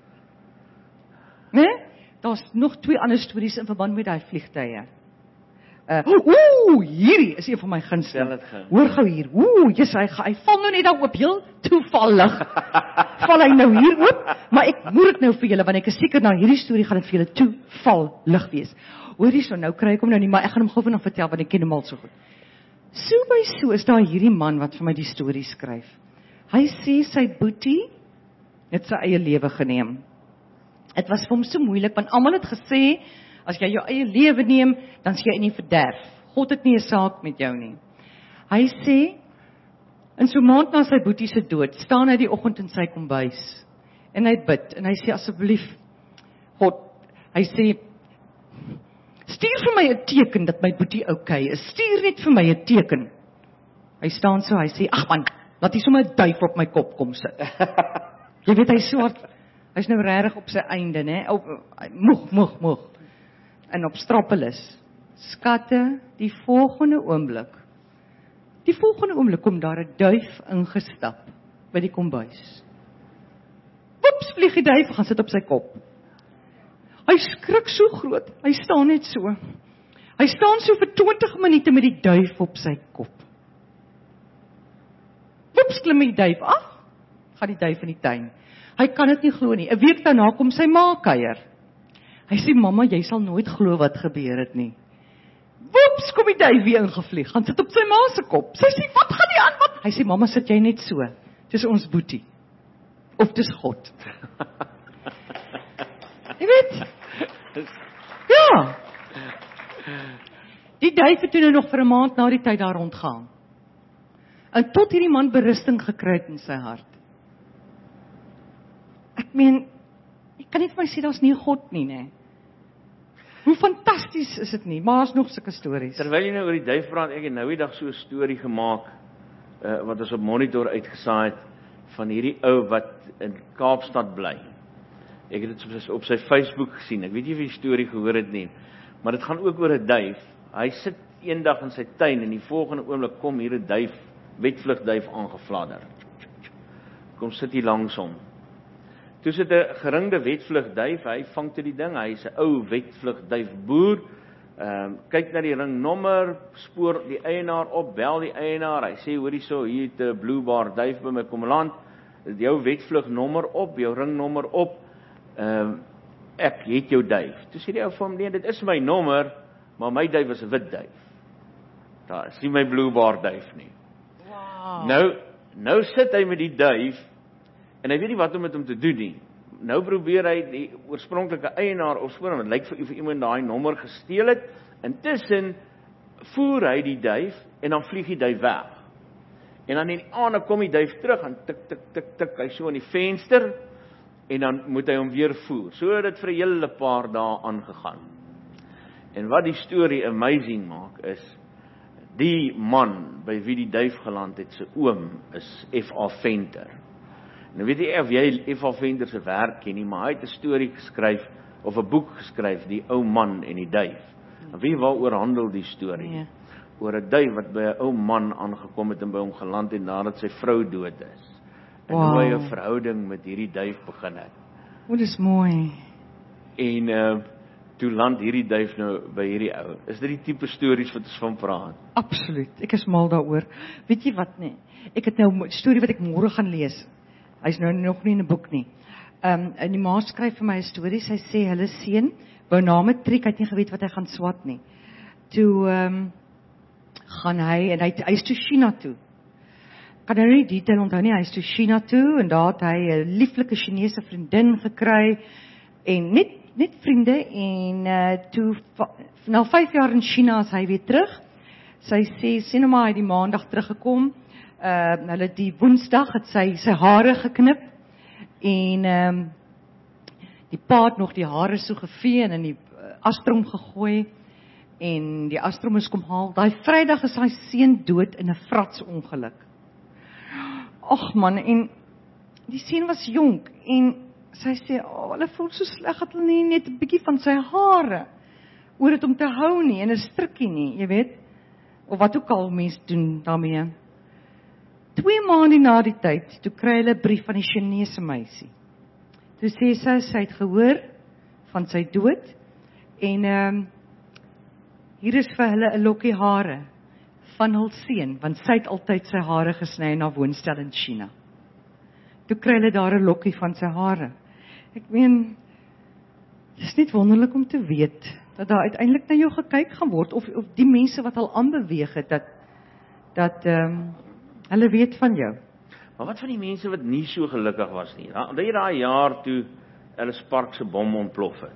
Né? Daar's nog twee ander stories in verband met daai vliegtye. Uh, ooh, hierdie is een van my gunsteling. Hoor gou hier. Ooh, Jesus, hy, hy val nou net daar oop, heel toevallig. Val hy nou hier oop, maar ek moet dit nou vir julle, want ek is seker na hierdie storie gaan dit vir julle toevallig wees. Hoorie so, nou kry ek hom nou nie, maar ek gaan hom gou vinnig vertel, want ek ken hom al so goed. So by so is daar hierdie man wat vir my die storie skryf. Hy sê sy boetie het sy eie lewe geneem. Dit was vir hom so moeilik, want almal het gesê, as jy jou eie lewe neem, dan is jy in die verderf. God het nie 'n saak met jou nie. Hy sê, in so 'n maand na sy boetie se dood, staan hy die oggend in sy kombuis, en hy bid, en hy sê, asseblief, God, hy sê, stuur vir my 'n teken, dat my boetie okay is, stuur net vir my 'n teken. Hy staan so, hy sê, ag man, laat hy sommer 'n duif op my kop kom sit. Jy weet, hy is so hard, hy is nou regtig op sy einde, né? Op, moeg, moeg, moeg. En op strappelis, skatte, die volgende oomblik, die volgende oomblik kom daar 'n duif ingestap, by die kombuis. Oeps, vlieg die duif, gaan sit op sy kop. Hy skrik so groot, hy staan net so. Hy staan so vir twintig minute met die duif op sy kop. Oeps, klim die duif af, gaan die duif in die tuin. Hy kan dit nie glo nie. 'n Week daarna kom sy ma kuier. Hy sê, mamma, jy sal nooit glo wat gebeur het nie. Woeps, kom die duif weer ingevlieg, gaan sit op sy ma se kop. Sy sê, wat gaan nie aan, wat? Hy sê, mamma, sit jy net so, dis ons boetie. Of dis God. Jy weet? Ja. Die duif het toe nou nog vir 'n maand na die tyd daar rondgaan. En tot hierdie man berusting gekry het in sy hart. Ek meen, ek kan nie vir my sê, daar's nie 'n God nie, né? Hoe fantasties is dit nie, maar daar's nog sulke stories. Terwyl jy nou oor die duif praat, ek het nou die dag so 'n storie gemaak, uh, wat ons op Monitor uitgesaai het, van hierdie ou wat in Kaapstad bly. Ek het dit op sy, op sy Facebook gesien, ek weet nie of jy die storie gehoor het nie, maar dit gaan ook oor 'n duif. Hy sit eendag in sy tuin, en die volgende oomblik kom hier 'n duif, wetvlugduif aangevladder. Kom sit hier langs hom. Toe sit 'n geringde wetvlugduif, hy vang toe die ding, hy is 'n ou wetvlugduif boer, um, kyk na die ringnommer, spoor die eienaar op, bel die eienaar, hy sê, hoorie so, hier het 'n blue bar duif by my kom land, jou wetvlugnommer op, jou ringnommer op, um, ek het jou duif. Toe sê die ou vir hom, nee, dit is my nommer, maar my duif is 'n wit duif. Daar is nie my blue bar duif nie. Wow. Nou, nou sit hy met die duif, en hy weet nie wat om met hom te doen nie. Nou probeer hy die oorspronklike eienaar opspoor, want dit lyk vir, vir iemand daai nommer gesteel het. Intussen voer hy die duif, en dan vlieg die duif weg. En dan in die aand kom die duif terug, en tik, tik, tik, tik, hy so in die venster, en dan moet hy hom weer voer. So het dit vir 'n hele paar dae aangegaan. En wat die storie amazing maak is, die man by wie die duif geland het, sy oom is F A Venter. Nou weet jy of jy F A Venter se werk ken nie, maar hy het 'n storie geskryf, of 'n boek geskryf, die ou man en die duif. En weet jy waaroor handel die storie? Nee. Oor 'n duif wat by 'n ou man aangekom het en by hom geland het nadat sy vrou dood is. En wow. hoe hy 'n verhouding met hierdie duif begin het. O, dis mooi. En uh, toe land hierdie duif nou by hierdie ou. Is dit die tipe stories wat ons van praat? Absoluut, ek is mal daaroor. Weet jy wat nie? Ek het nou 'n storie wat ek môre gaan lees. Hy's nou nog nie in 'n boek nie. Um, en die ma skryf vir my 'n storie, sy sê, hulle seun, wou na matriek, hy het nie geweet wat hy gaan swat nie. Toe, um, gaan hy, en hy, hy is toe China toe. Kan nou nie detail onthou nie, hy is toe China toe, en daar het hy 'n lieflike Chinese vriendin gekry, en net, net vriende, en uh, toe, nou vyf jaar in China is hy weer terug. Sy sê, sê nou maar, hy het die maandag teruggekom, Uh, hulle die woensdag het sy sy hare geknip, en um, die pa het nog die hare so gevee en in die uh, astrom gegooi, en die astrom is kom haal. Daai Vrydag is sy seun dood in 'n fratsongeluk. Ag man, en die seun was jonk, en sy sê, oh, hulle voel so sleg dat hulle nie net 'n bietjie van sy hare oor dit om te hou nie, en 'n strikkie nie, jy weet. of wat ook al mense doen daarmee. Twee maande na die tyd, toe kry hulle 'n brief van die Chinese meisie. Toe sê sy, sy het gehoor van sy dood, en um, hier is vir hulle 'n lokkie hare van hul seun, want sy het altyd sy hare gesny in haar woonstel in China. Toe kry hulle daar 'n lokkie van sy hare. Ek meen, dit is net wonderlik om te weet, dat daar uiteindelik na jou gekyk gaan word, of, of die mense wat al aanbeweeg het, dat, dat um, hulle weet van jou. Maar wat van die mense wat nie so gelukkig was nie? Onthou jy daai jaar toe Ellis Park se bom ontplof het?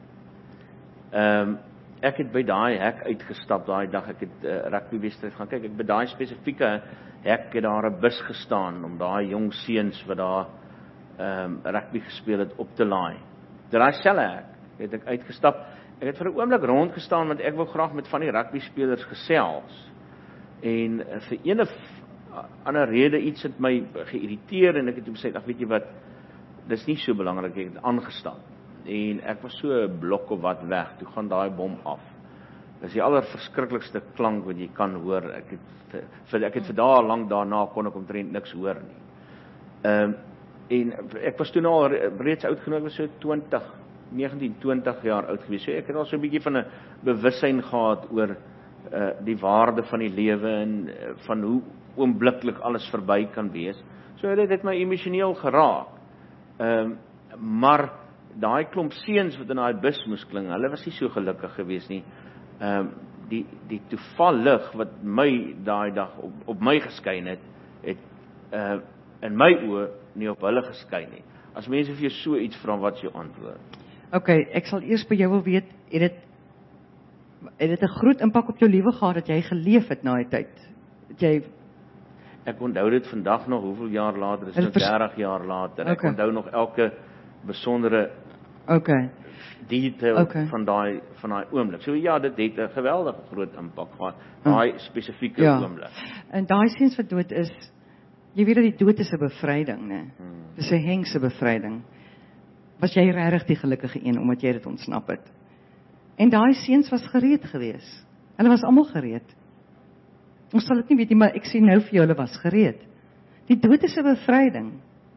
Ehm um, ek het by daai hek uitgestap daai dag, ek het uh, rugbywedstryd gaan kyk, ek by daai spesifieke hek het daar 'n bus gestaan om daai jong seuns wat daar ehm um, rugby gespeel het op te laai. Daai selfe hek het ek uitgestap. Ek het vir 'n oomblik rondgestaan want ek wou graag met van die rugby spelers gesels. En uh, vir ene ander rede iets het my geïrriteer en ek het gesê, ag weet jy wat, dis nie so belangrik, ek het aangestap. En ek was so 'n blok of wat weg, toe gaan daai bom af. Dis die allerverskriklikste klank wat jy kan hoor. Ek het vir ek het vir dae lank daarna kon ek omtrent niks hoor nie. Ehm um, en ek was toe al reeds oud genoeg, was so twintig, negentien, twintig jaar oud gewees. So ek het al so 'n bietjie van 'n bewussyn gehad oor uh, die waarde van die lewe en uh, van hoe oombliklik alles verby kan wees. So dit het my emosioneel geraak. Ehm um, maar daai klomp seuns wat in daai bus moes kling, hulle was nie so gelukkig gewees nie. Ehm um, die die toevallig wat my daai dag op, op my geskyn het, het uh, in my oë nie op hulle geskyn nie. As mense vir jou so iets vra, wat is jou antwoord? OK, ek sal eers by jou wil weet, het dit het dit 'n groot impak op jou lewe gehad dat jy geleef het na die tyd? Het jy Ek onthou dit vandag nog, hoeveel jaar later, is dit dertig jaar later. Ek okay. onthou nog elke besondere okay. detail okay. van daai van daai oomblik. So ja, dit het 'n geweldige groot impak gehad, daai spesifieke ja. oomblik. En daai seuns wat dood is, jy weet dat die dood is 'n bevryding, né? Hmm. Dis 'n hengse bevryding. Was jy regtig die gelukkige een omdat jy dit ontsnap het? En daai seuns was gereed geweest. Hulle was almal gereed. Ons sal dit nie weet nie, maar ek sê nou vir jou, hulle was gereed. Die dood is 'n bevryding.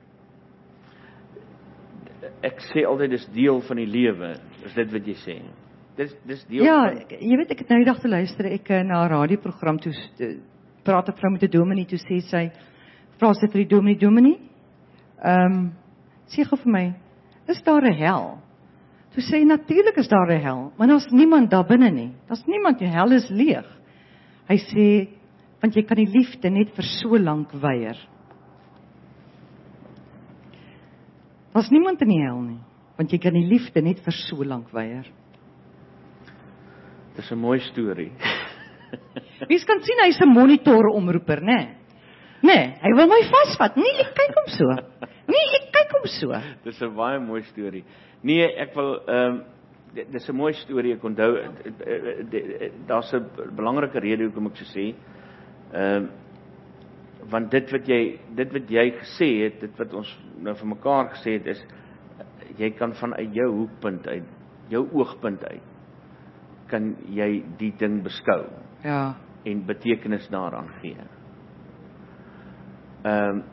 Ek sê altyd, dis deel van die lewe, is dit wat jy sê. Dis dis deel ja, van... Ja, jy weet, ek het nou die dag te luister, ek na 'n radioprogram toe praat 'n vrou met 'n dominee, toe sê sy, vra sy vir die dominee, dominee, ehm, um, sê gou vir my, is daar 'n hel? Toe sê hy, natuurlik is daar 'n hel, maar daar's niemand daar binne nie. Daar's niemand, die hel is leeg. Hy sê, want jy kan die liefde net vir so lank weier. Daar's niemand in die hel nie, want jy kan die liefde net vir so lank weier. Dis 'n mooi storie. Mens kan sien hy's 'n monitoromroeper, né? Nee. Nee, hy wil my vasvat. Nee, ek kyk hom so. Nee, ek kyk hom so. Dis 'n baie mooi storie. Nee, ek wil ehm um, dis 'n mooi storie, ek onthou, daar's 'n belangrike rede hoekom ek so sê. Ehm um, want dit wat jy dit wat jy gesê het, dit wat ons nou vir mekaar gesê het, is jy kan vanuit jou hoekpunt uit, jou oogpunt uit, kan jy die ding beskou. Ja. En betekenis daaraan gee. Ehm um,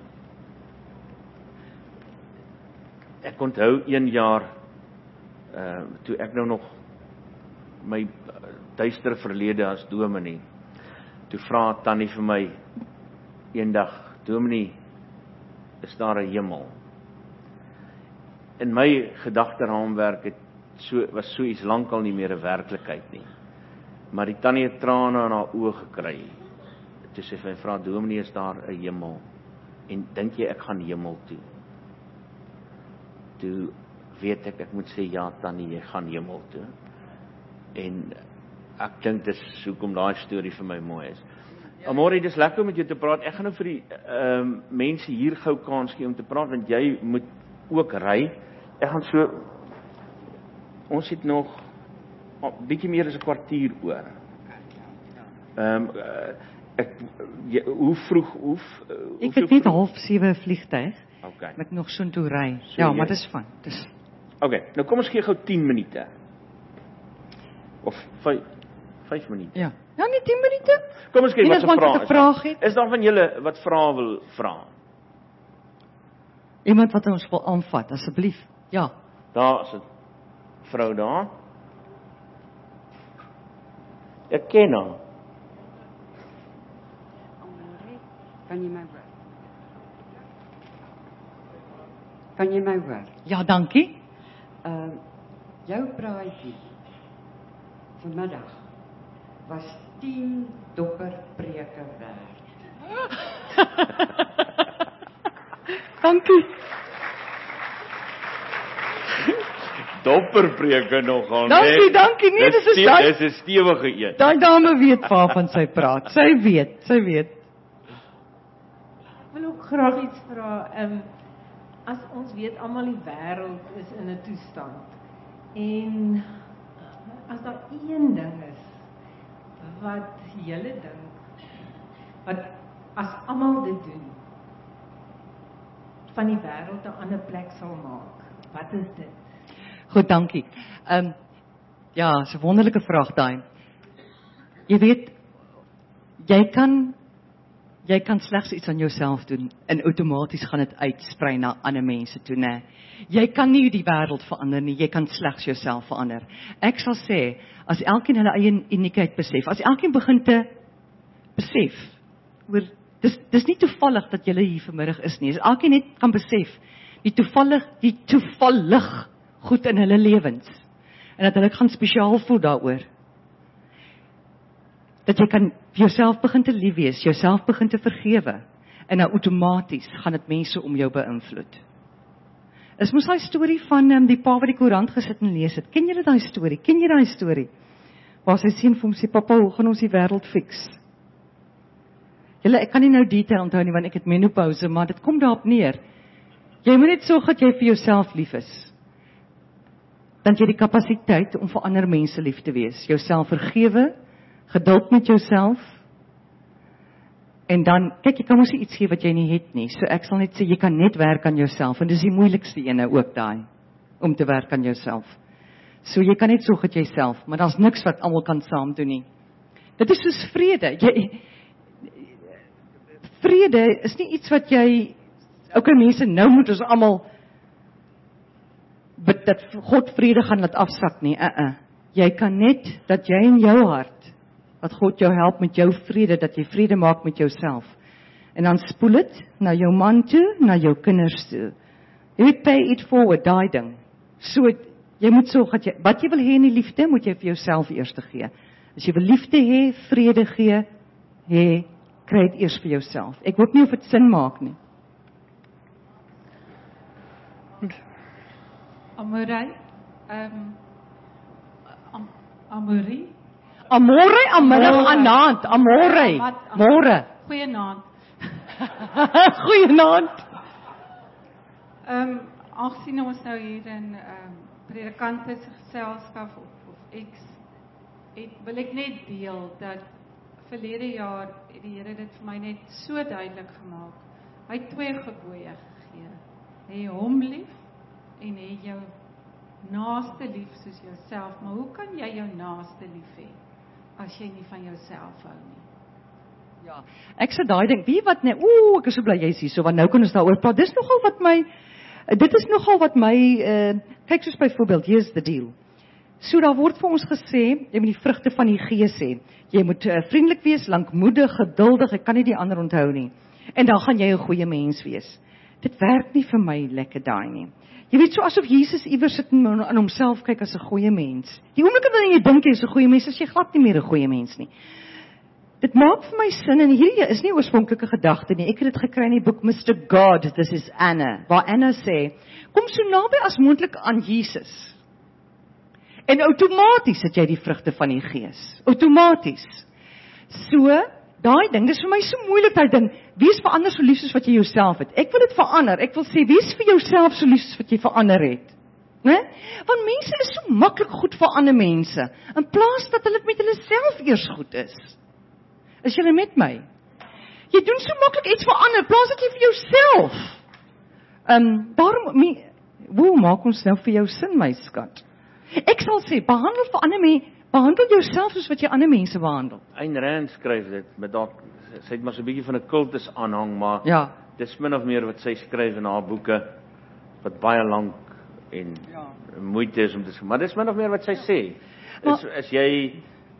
ek onthou een jaar uh, toe ek nou nog my duistere verlede as dominee, toe vra Tannie vir my eendag, dominee, is daar 'n hemel? In my gedagteraamwerk het so was so iets lankal nie meer 'n werklikheid nie. Maar die tannie het trane in haar oë gekry. Toe sê sy vir my, vra dominee, is daar 'n hemel? En dink jy ek gaan hemel toe? Toe weet ek, ek moet sê, ja tannie, jy gaan hemel toe. En ek dink dis hoekom daai storie vir my mooi is. Amore, dis lekker om met jou te praat. Ek gaan nou vir die um, mense hier gou kans gee om te praat, want jy moet ook ry. Ek gaan so, ons het nog oh, bietjie meer as 'n kwartier oor. Ehm um, uh, ek jy, hoe vroeg hoe uh, Ek het net half sewe vliegtyg. Okay. Ek nog so toe ry. So ja, jy, maar dis van. Dis Okay, nou kom ons gee gou tien minute. Of vyf minute. Ja. Ja, nie tien minute. Kom ons kyk wat se Enigiemand wat vrae 'n is. vraag het? Is daar van julle wat vrae wil vra? Iemand wat ons wil aanvat, asseblief. Ja. Daar is 'n vrou daar. Ek ken haar. Kan jy my hoor? Kan jy my hoor? Ja, dankie. Uh, jou praatjie vanmiddag was tien dopper preke werd. Dankie. Dopperpreke nogal, Dankie, nee. dankie. Nee, dis is ste- daai- Dis 'n stewige een. Daai dame weet waarvan sy praat. Sy weet, sy weet. Ek wil ook graag iets vra. Ehm um, as ons weet almal die wêreld is in 'n toestand. En as daar een ding is wat julle dink wat as almal dit doen van die wêreld 'n ander plek sal maak. Wat is dit? Goed, dankie. Ehm um, ja, dis 'n wonderlike vraag daai. Jy weet, jy kan jy kan slegs iets aan jouself doen en outomaties gaan dit uitsprei na ander mense toe, né? Jy kan nie die wêreld verander nie, jy kan slegs jouself verander. Ek sal sê, as elkeen hulle eie uniekheid besef, as elkeen begin te besef, oor dis dis nie toevallig dat jy hier vanmiddag is nie. As elkeen net kan besef, die toevallig, die toevallig goed in hulle lewens en dat hulle gaan spesiaal voel daaroor. Dat jy kan vir jouself begin te lief wees, jouself begin te vergewe en nou outomaties gaan dit mense om jou beïnvloed. Is mos daai storie van um, die pa wat die koerant gesit en lees het. Ken julle daai storie? Ken jy daai storie? Waar sy seun vir hom sê, "Pappa, hoe gaan ons die wêreld fix?" Julle, ek kan nie nou detail onthou nie want ek het menopouse, maar dit kom daarop neer. Jy moet net sorg dat jy vir jouself lief is. Dan jy die kapasiteit om vir ander mense lief te wees, jouself vergewe, geduld met jouself. En dan, kyk, jy kan mos nie iets gee wat jy nie het nie. So ek sal net sê jy kan net werk aan jouself en dis die moeilikste ene ook daai om te werk aan jouself. So jy kan net sorg dat jy self, maar daar's niks wat almal kan saam doen nie. Dit is soos vrede. Jy vrede is nie iets wat jy okay mense nou moet ons almal bid dat God vrede gaan laat afsak nie. Uh -uh. Jy kan net dat jy in jou hart dat God jou help met jou vrede, dat jy vrede maak met jouself. En dan spoel dit na jou man toe, na jou kinders toe. Jy moet pay it forward, daai ding. So, jy moet sorg dat jy, wat jy wil hê in die liefde, moet jy vir jouself eers te gee. As jy wil liefde hê, vrede gee, hê, kry dit eers vir jouself. Ek weet nie of dit sin maak nie. Amorei, ehm um, Amorei. Amore, amiddag, aanaand, amore, môre. Goeienaand. Goeienaand. Ehm um, aangesien ons nou hier in ehm um, predikante se geselskap of of X het wil ek net deel dat verlede jaar het die Here dit vir my net so duidelik gemaak. Hy het twee gebooie gegee. Hê hom lief en hê jou naaste lief soos jouself. Maar hoe kan jy jou naaste lief hê as jy nie van jouself hou nie? Ja, ek sê daai ding, wie wat net, ooh, ek is so bly jy's hier so, want nou kan ons daaroor praat. Dis nogal wat my dit is nogal wat my uh, kyk soos byvoorbeeld, here's the deal. So daar word vir ons gesê, jy moet die vrugte van die Gees hê. Jy moet uh, vriendelik wees, lankmoedig, geduldig, ek kan nie die ander onthou nie. En dan gaan jy 'n goeie mens wees. Dit werk nie vir my lekker daai nie. Jy weet so asof Jesus iewers sit en aan homself kyk as 'n goeie mens. Die oomblik wanneer jy dink jy is 'n goeie mens, is jy glad nie meer 'n goeie mens nie. Dit maak vir my sin en hierdie is nie oorspronklike gedagte nie. Ek het dit gekry in die boek mister God, this is Anna, waar Anna sê, kom so naby as moontlik aan Jesus. En outomaties het jy die vrugte van die Gees. Outomaties. So, daai ding, dis vir my so moeilik daai ding. Wees vir ander so lief soos wat jy jouself het. Ek wil dit verander. Ek wil sê wees vir jouself so lief soos wat jy vir ander het. Né? Want mense is so maklik goed vir ander mense, in plaas dat hulle met hulle self eers goed is. Is julle met my? Jy doen so maklik iets vir ander, in plaas dat jy vir jouself. Ehm, um, daarom me, hoe maak ons nou vir jou sin, my skat? Ek sal sê, behandel vir ander mense, Behandel jouself soos wat jy ander mense behandel. Ayn Rand skryf dit, met dalk, sy het maar so 'n bietjie van 'n kultus aanhang, maar Ja. dis min of meer wat sy skryf in haar boeke, wat baie lank en ja. moeite is om te skryf, maar dis min of meer wat sy sê. Is, as jy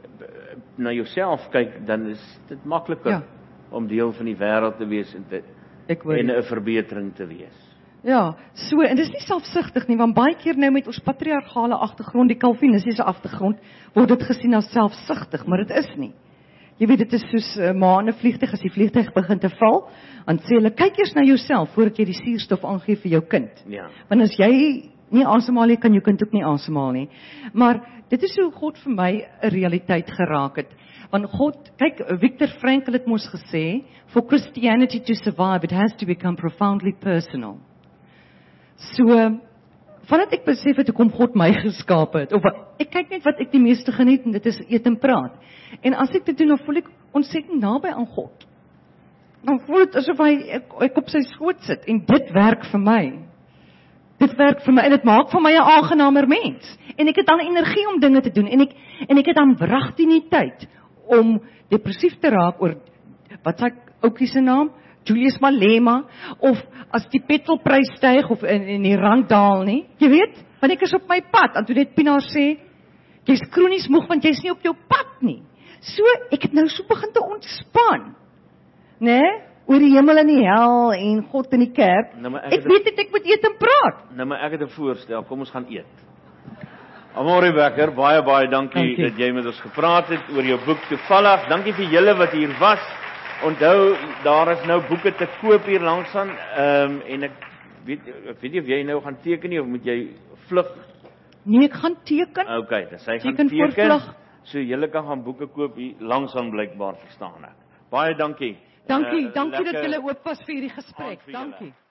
na jouself kyk, dan is dit makliker Ja. om deel van die wêreld te wees en, te, Ek hoor en jou. 'n verbetering te wees. Ja, so, en dis nie selfsugtig nie, want baie keer nou met ons patriargale agtergrond, die kalvinistiese agtergrond, word dit gesien as selfsugtig, maar dit is nie. Jy weet, dit is soos uh, maar 'n vliegtuig, as die vliegtuig begin te val, dan sê hulle, kyk eers na jouself, voordat jy die suurstof aangee vir jou kind. Ja. Want as jy nie asemhaal nie, kan jou kind ook nie asemhaal nie. Maar dit is hoe God vir my 'n realiteit geraak het. Want God, kyk, Viktor Frankl het mos gesê, for Christianity to survive, it has to become profoundly personal. So, vandat ek besef het, hoekom God my geskaap het, of ek kyk net wat ek die meeste geniet, en dit is eet en praat. En as ek dit doen, dan voel ek ontsettend naby aan God. Dan voel dit asof hy, ek, ek op sy skoot sit, en dit werk vir my. Dit werk vir my, en dit maak van my 'n aangenamer mens. En ek het dan energie om dinge te doen, en ek, en ek het dan wragtig nie tyd, om depressief te raak, oor, wat sê ek, oukie se naam? Julius Malema, of as die petrolprys styg, of in, in die rand daal nie, jy weet, want ek is op my pad, en toe net Pinaar sê, jy's kronies moeg, want jy's nie op jou pad nie. So, ek het nou so begin te ontspan, né, oor die hemel en die hel, en God in die kerk, Nou, maar ek ek het- weet net, ek moet eet en praat. Nou maar ek het 'n voorstel, kom ons gaan eet. Amore Becker, baie baie dankie, Dankie. dat jy met ons gepraat het oor jou boek toevallig. Dankie vir julle wat hier was. Onthou, daar is nou boeke te koop hier langs aan, um, en ek weet, ek weet nie of jy nou gaan teken nie, of moet jy vlug? Nee, ek gaan teken, Okay, dan sy gaan Teken voor teken, vlug. so julle kan gaan boeke koop hier langs aan blykbaar, verstaan ek. Baie dankie. dankie, Uh, dankie dat lekker julle oop was vir hierdie gesprek, aand vir julle. dankie.